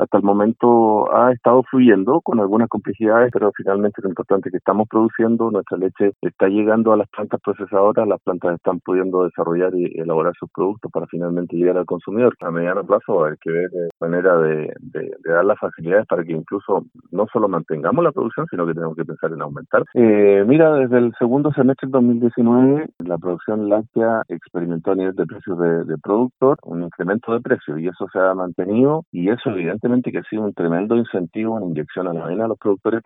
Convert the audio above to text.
hasta el momento ha estado fluyendo con algunas complejidades, pero finalmente lo importante es que estamos produciendo, nuestra leche está llegando a las plantas procesadoras, las plantas están pudiendo desarrollar y elaborar sus productos para finalmente llegar al consumidor. A mediano plazo hay que ver manera de dar las facilidades para que incluso no solo mantengamos la producción, sino que tenemos que pensar en aumentar. Mira, desde el segundo semestre del 2019, la producción láctea experimentó a nivel de precios de productor un incremento de precios y eso se ha mantenido y eso evidentemente que ha sido un tremendo incentivo, una inyección a la vena a los productores